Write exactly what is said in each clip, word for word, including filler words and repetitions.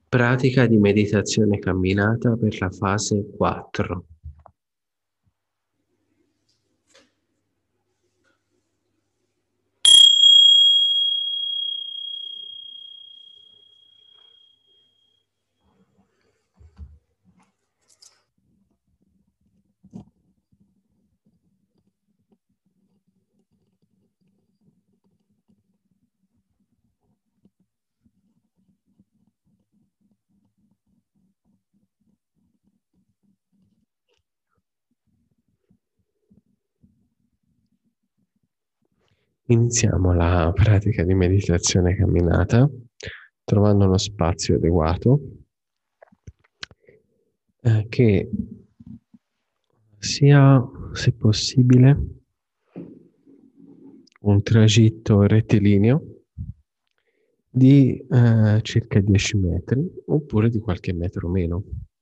Pratica di meditazione camminata per la fase quattro. Iniziamo la pratica di meditazione camminata trovando uno spazio adeguato eh, che sia, se possibile, un tragitto rettilineo di eh, circa dieci metri oppure di qualche metro meno.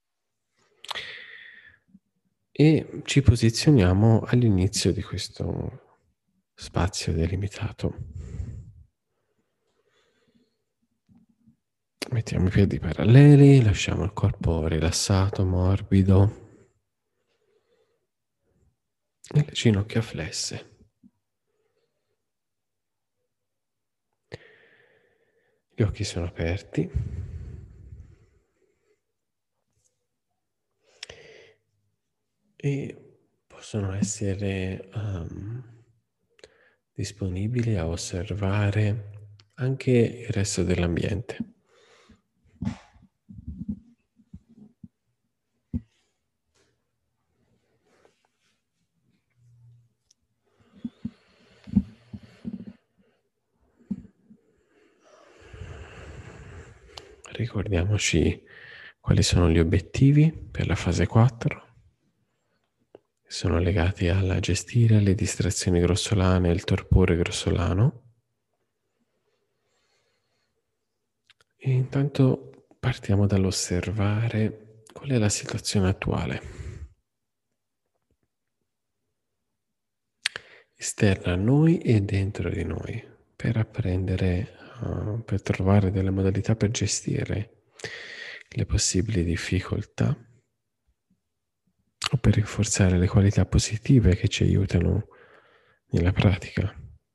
E ci posizioniamo all'inizio di questo spazio delimitato. Mettiamo i piedi paralleli, lasciamo il corpo rilassato, morbido e le ginocchia flesse. Gli occhi sono aperti e possono essere um, disponibili a osservare anche il resto dell'ambiente. Ricordiamoci quali sono gli obiettivi per la fase quattro. Sono legati alla gestire le distrazioni grossolane e il torpore grossolano. E intanto partiamo dall'osservare qual è la situazione attuale, esterna a noi e dentro di noi, per apprendere, uh, per trovare delle modalità per gestire le possibili difficoltà o per rinforzare le qualità positive che ci aiutano nella pratica.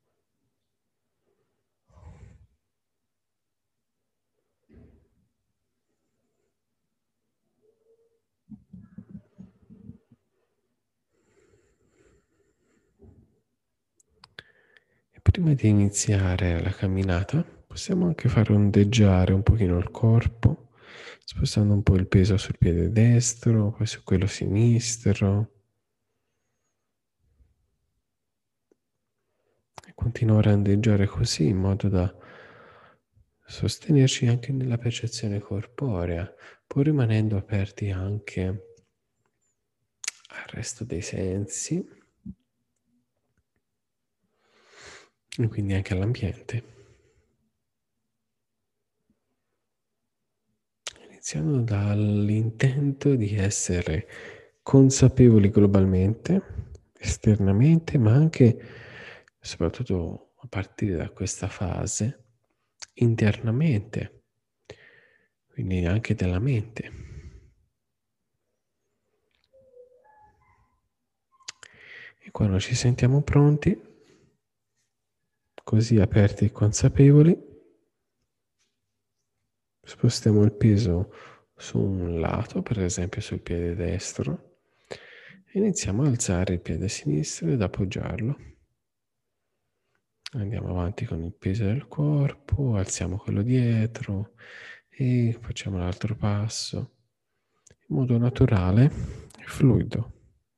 E prima di iniziare la camminata, possiamo anche fare ondeggiare un pochino il corpo, spostando un po' il peso sul piede destro, poi su quello sinistro. E continuare a ondeggiare così in modo da sostenerci anche nella percezione corporea, pur rimanendo aperti anche al resto dei sensi e quindi anche all'ambiente. Iniziando dall'intento di essere consapevoli globalmente, esternamente, ma anche, soprattutto a partire da questa fase, internamente, quindi anche della mente. E quando ci sentiamo pronti, così aperti e consapevoli, spostiamo il peso su un lato, per esempio sul piede destro, e iniziamo a alzare il piede sinistro ed appoggiarlo. Andiamo avanti con il peso del corpo, alziamo quello dietro e facciamo l'altro passo in modo naturale e fluido.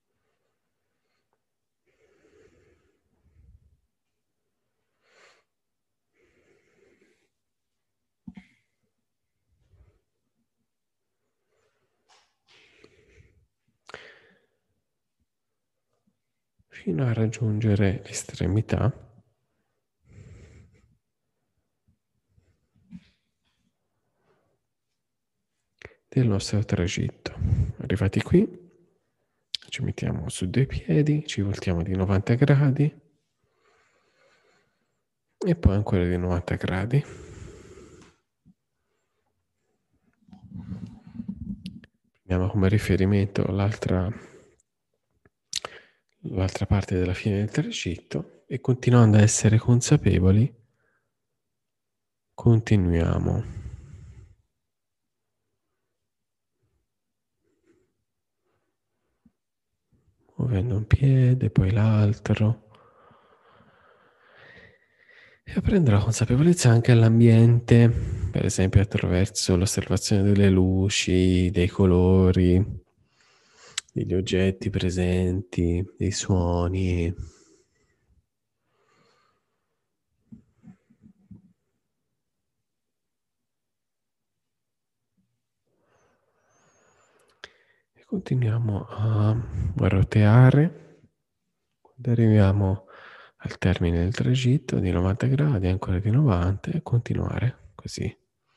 Fino a raggiungere l'estremità del nostro tragitto. Arrivati qui, ci mettiamo su due piedi, ci voltiamo di novanta gradi e poi ancora di novanta gradi. come riferimento l'altra l'altra parte della fine del tragitto e continuando a essere consapevoli continuiamo muovendo un piede, poi l'altro, e aprendo la consapevolezza anche all'ambiente, per esempio attraverso l'osservazione delle luci, dei colori, degli oggetti presenti, dei suoni. E continuiamo a roteare. Quando arriviamo al termine del tragitto di novanta gradi, ancora di novanta, e continuare così.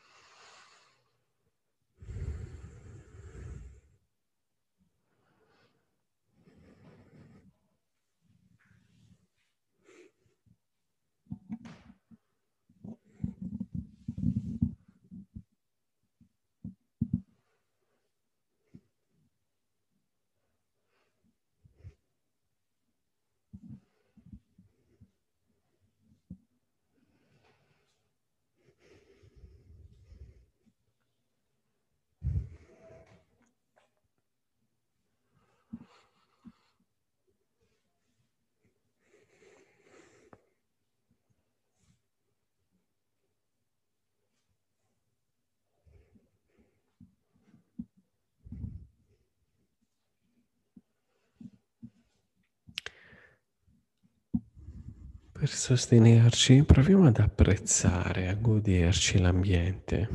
Per sostenerci, proviamo ad apprezzare, a goderci l'ambiente.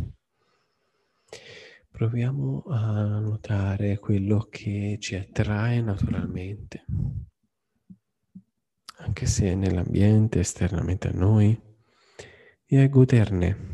Proviamo a notare quello che ci attrae naturalmente, anche se è nell'ambiente, esternamente a noi, e a goderne.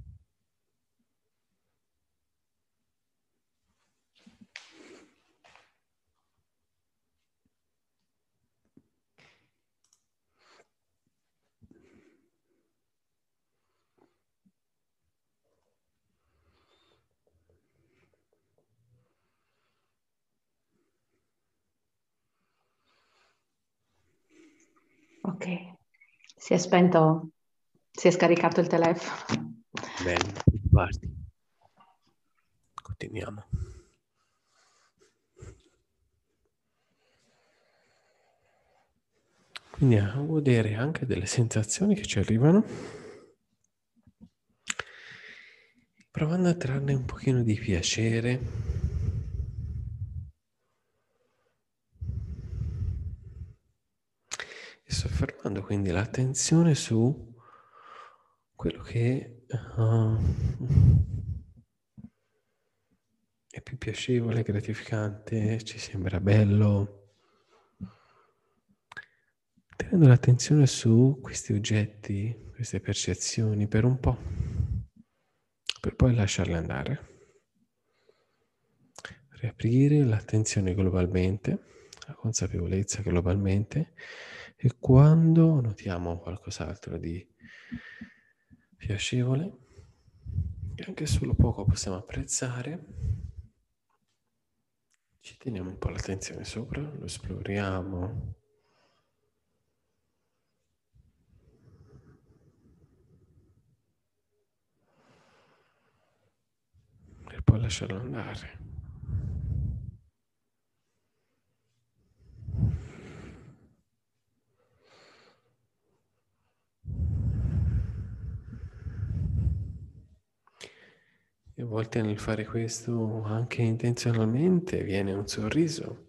Ok, si è spento, si è scaricato il telefono. Bene, guardi. Continuiamo. Quindi a godere anche delle sensazioni che ci arrivano, provando a trarne un pochino di piacere. E soffermando quindi l'attenzione su quello che uh, è più piacevole, gratificante, ci sembra bello. Tenendo l'attenzione su questi oggetti, queste percezioni per un po', per poi lasciarle andare. Riaprire l'attenzione globalmente, la consapevolezza globalmente, e quando notiamo qualcos'altro di piacevole, che anche solo poco possiamo apprezzare, ci teniamo un po' l'attenzione sopra, lo esploriamo. E poi lasciarlo andare. E a volte nel fare questo, anche intenzionalmente, viene un sorriso.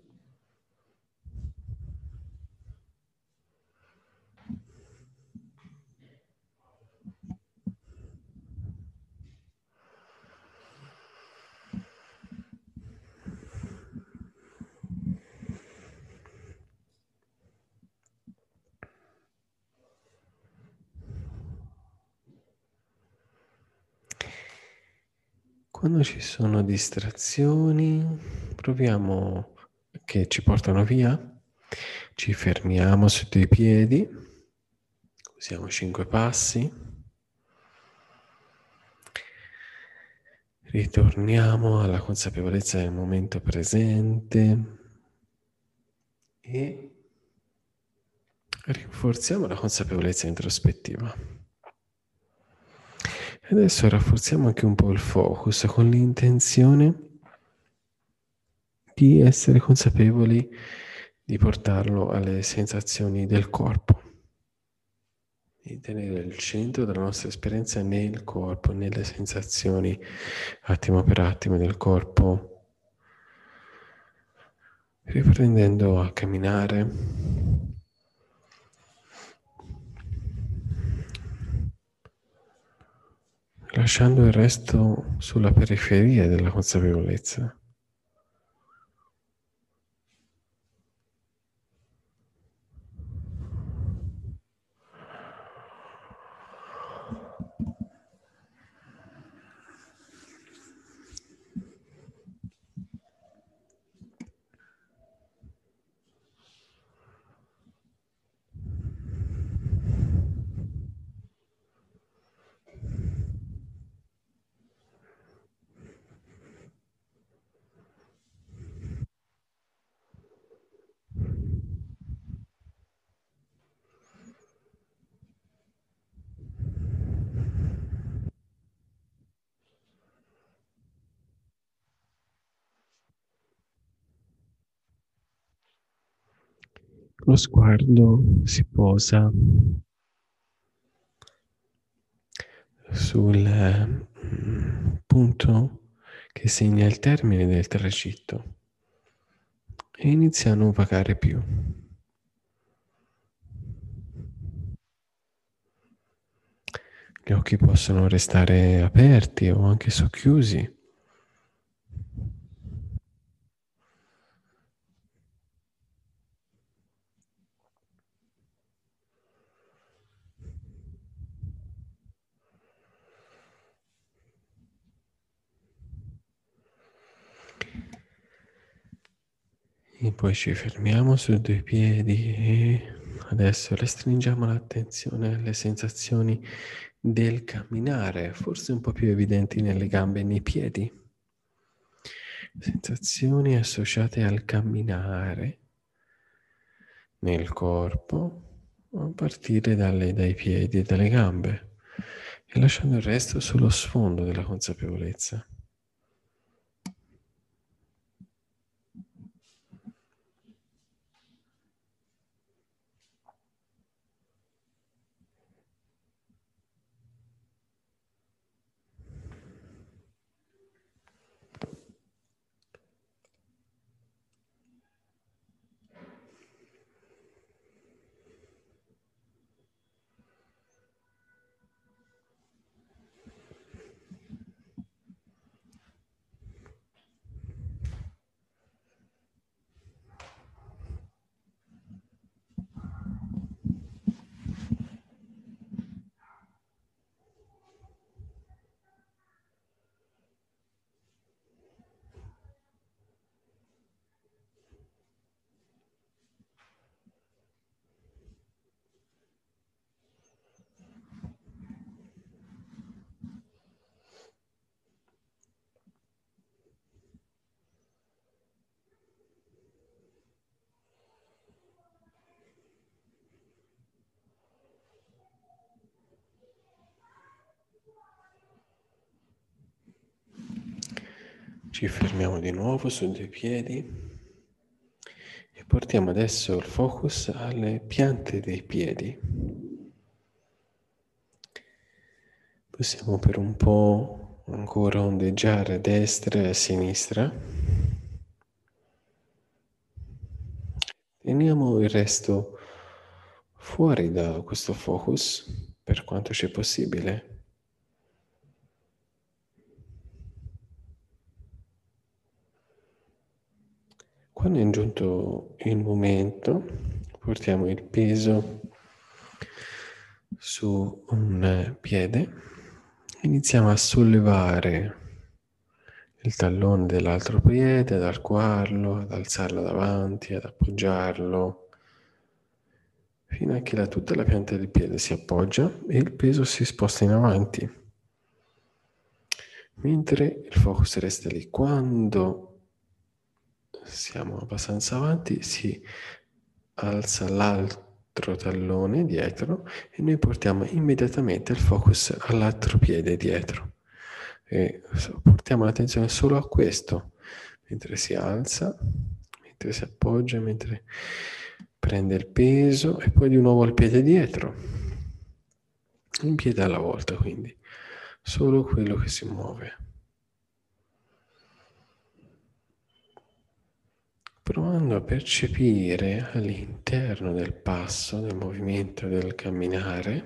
Quando ci sono distrazioni, proviamo che ci portano via, ci fermiamo su due piedi, usiamo cinque passi, Ritorniamo alla consapevolezza del momento presente e rinforziamo la consapevolezza introspettiva. E adesso rafforziamo anche un po' il focus con l'intenzione di essere consapevoli di portarlo alle sensazioni del corpo, di tenere il centro della nostra esperienza nel corpo, nelle sensazioni attimo per attimo del corpo, riprendendo a camminare, lasciando il resto sulla periferia della consapevolezza. Lo sguardo si posa sul eh, punto che segna il termine del tragitto e inizia a non vagare più. Gli occhi possono restare aperti o anche socchiusi. E poi ci fermiamo su due piedi e adesso restringiamo l'attenzione alle sensazioni del camminare, forse un po' più evidenti nelle gambe e nei piedi. Sensazioni associate al camminare nel corpo a partire dalle, dai piedi e dalle gambe e lasciando il resto sullo sfondo della consapevolezza. Ci fermiamo di nuovo su due piedi e portiamo adesso il focus alle piante dei piedi. Possiamo per un po' ancora ondeggiare a destra e a sinistra. Teniamo il resto fuori da questo focus per quanto c'è possibile. Quando è giunto il momento, portiamo il peso su un piede, iniziamo a sollevare il tallone dell'altro piede, ad arcuarlo, ad alzarlo davanti, ad appoggiarlo, fino a che la, tutta la pianta del piede si appoggia e il peso si sposta in avanti. mentre il focus resta lì. Quando siamo abbastanza avanti, si alza l'altro tallone dietro e noi portiamo immediatamente il focus all'altro piede dietro. E portiamo l'attenzione solo a questo, mentre si alza, mentre si appoggia, mentre prende il peso e poi di nuovo il piede dietro. Un piede alla volta, quindi solo quello che si muove. Provando a percepire all'interno del passo, del movimento, del camminare,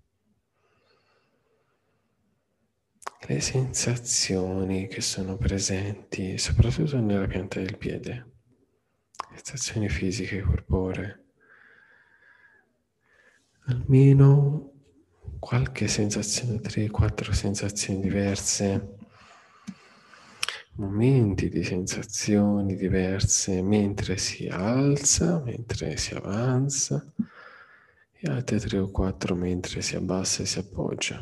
le sensazioni che sono presenti, soprattutto nella pianta del piede, sensazioni fisiche corporee, almeno qualche sensazione, tre quattro sensazioni diverse, momenti di sensazioni diverse mentre si alza, mentre si avanza e altre tre o quattro mentre si abbassa e si appoggia.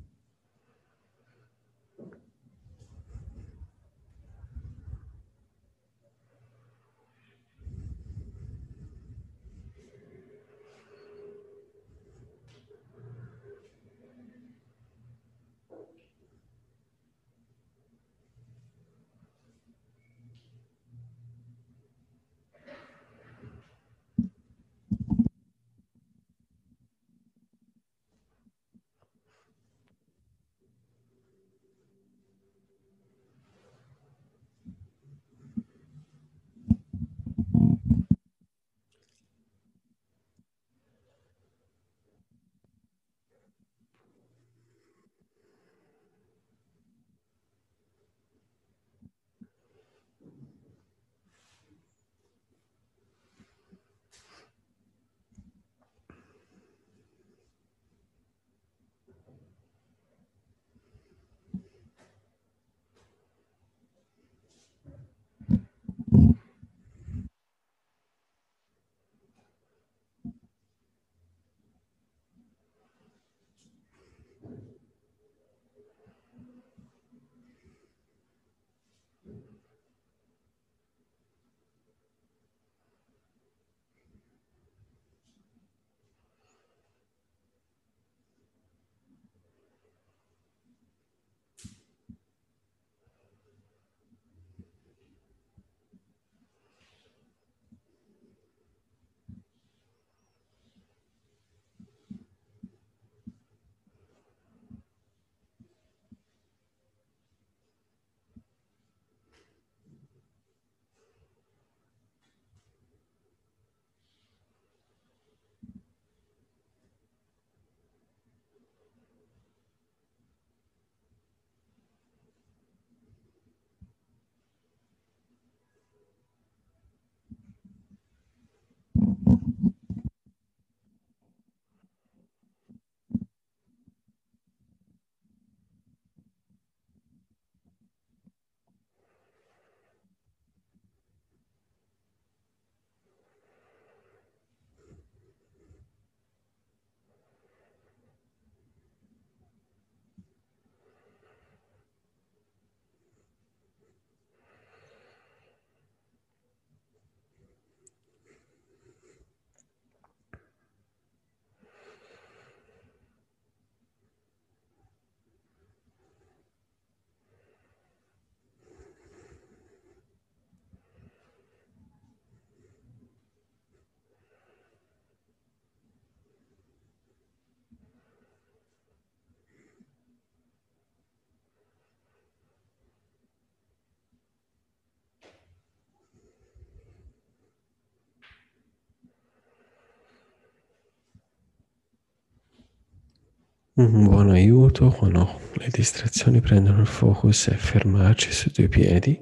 Un buon aiuto quando le distrazioni prendono il focus è fermarci su due piedi,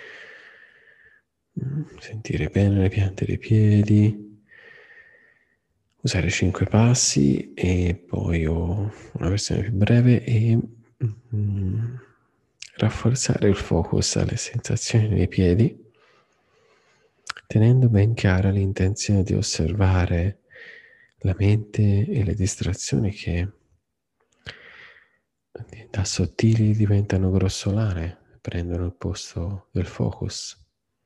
sentire bene le piante dei piedi, usare cinque passi e poi ho una versione più breve e mm, rafforzare il focus alle sensazioni dei piedi, tenendo ben chiara l'intenzione di osservare la mente e le distrazioni che da sottili diventano grossolane, prendono il posto del focus.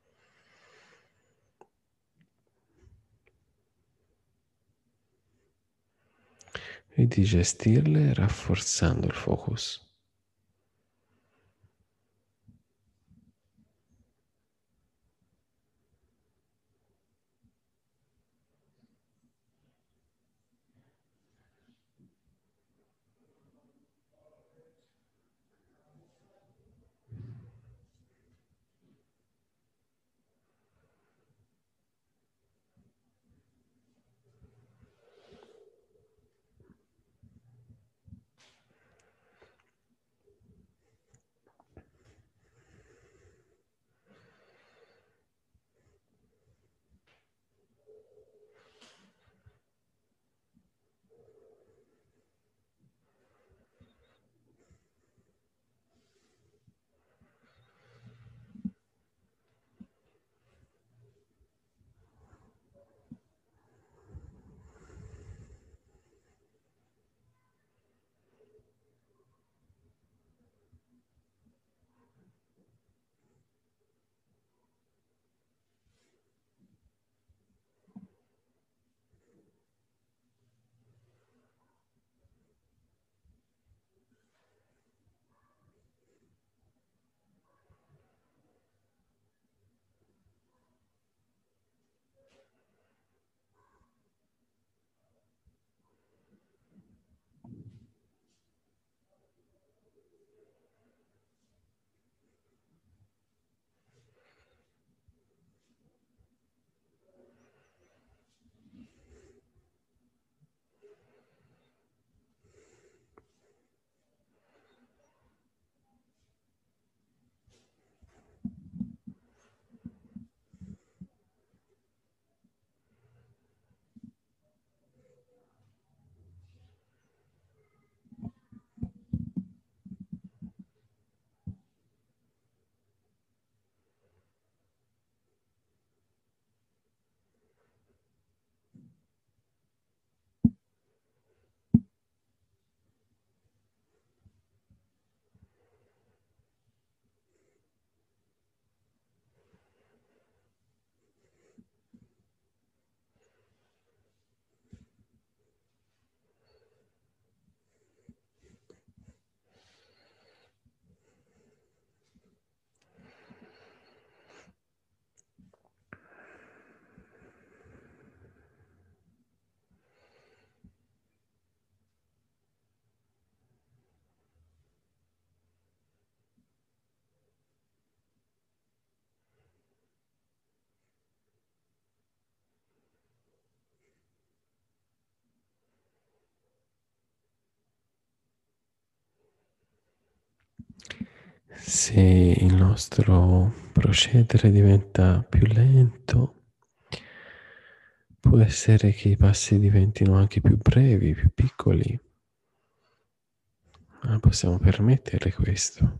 E di gestirle rafforzando il focus. Se il nostro procedere diventa più lento, può essere che i passi diventino anche più brevi, più piccoli, ma possiamo permettere questo.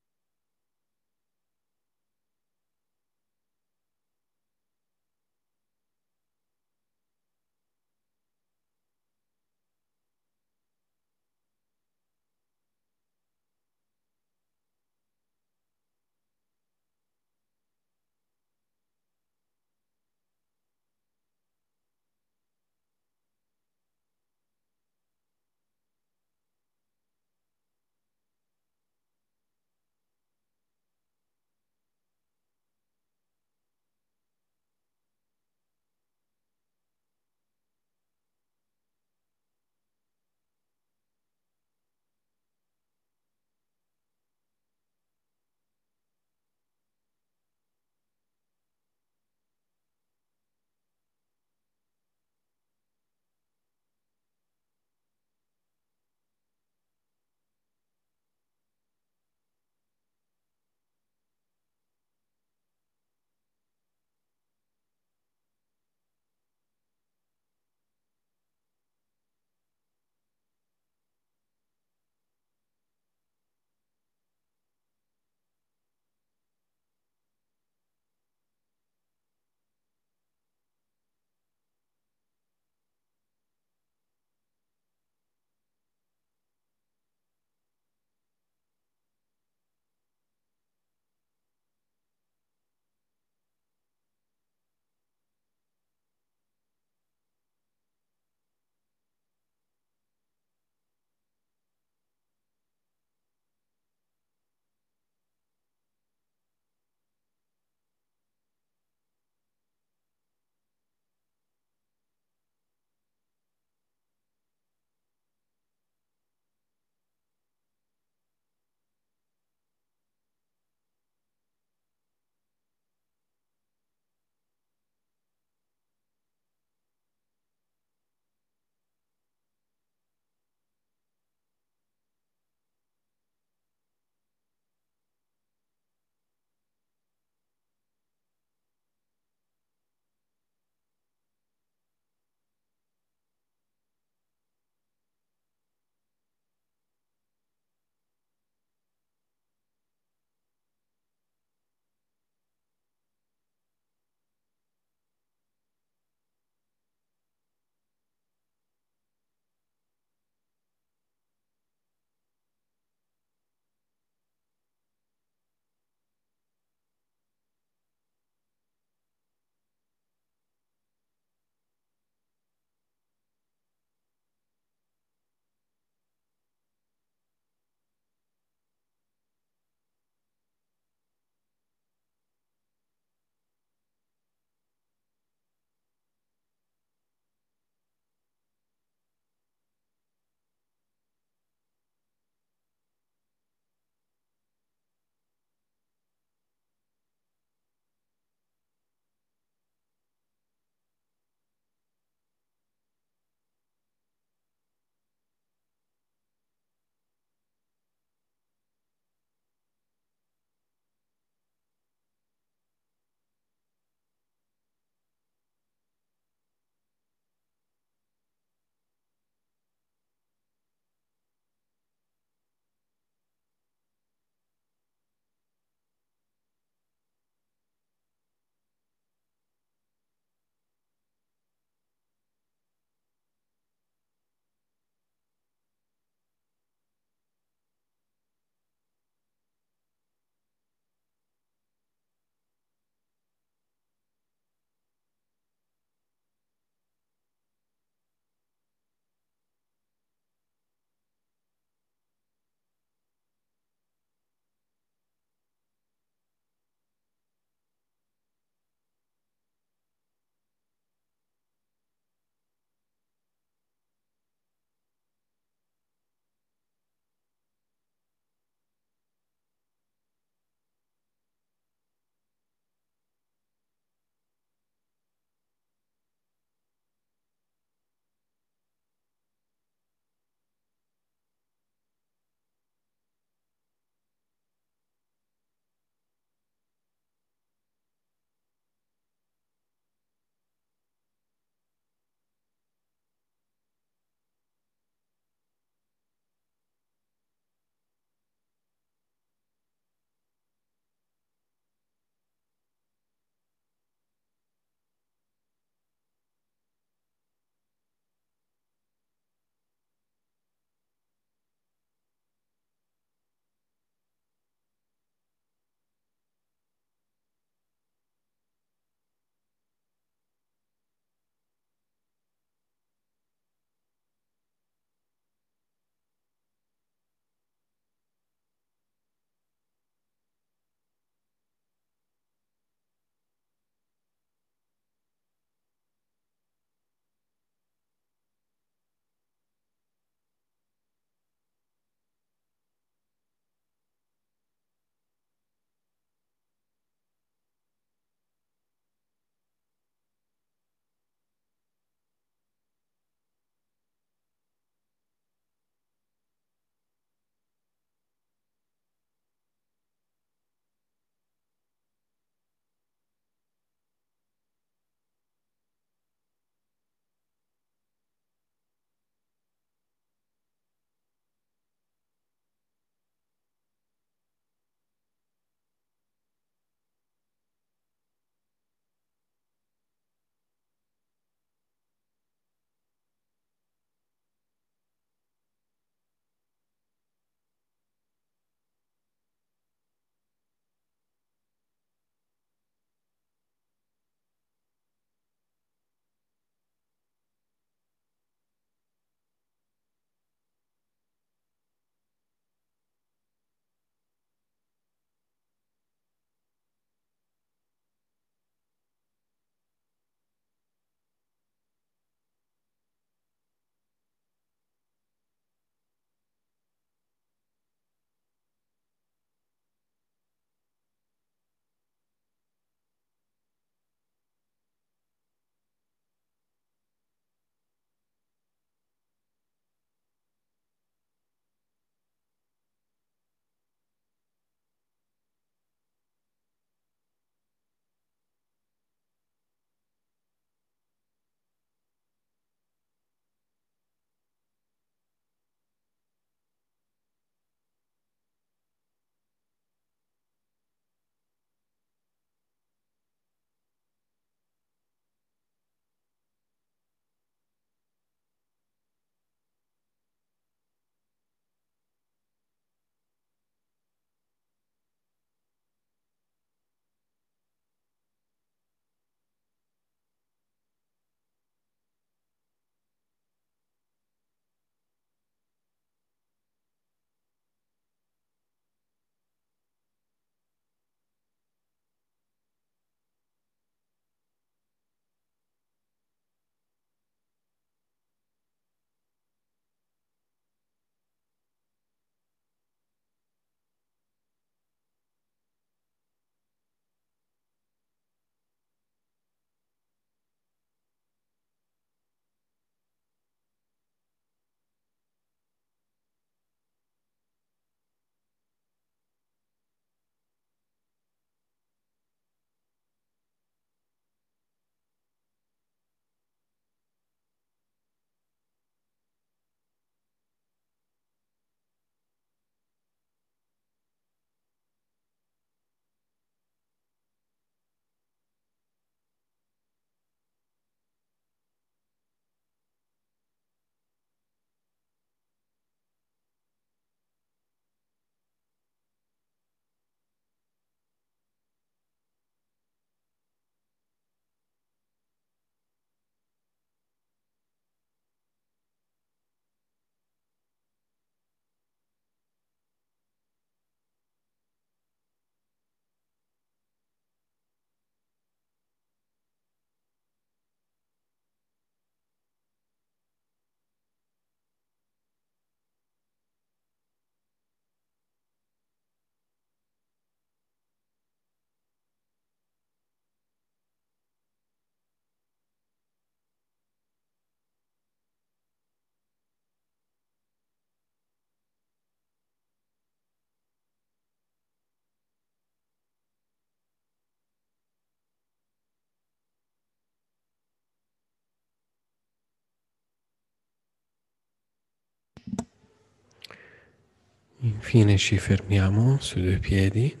Infine ci fermiamo sui due piedi,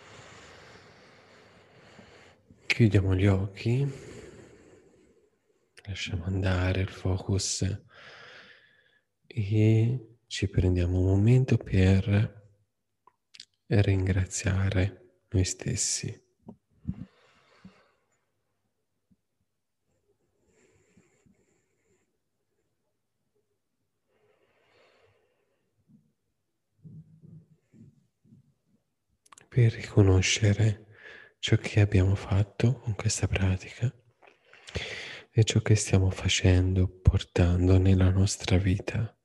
chiudiamo gli occhi, lasciamo andare il focus e ci prendiamo un momento per ringraziare noi stessi. Per riconoscere ciò che abbiamo fatto con questa pratica e ciò che stiamo facendo, portando nella nostra vita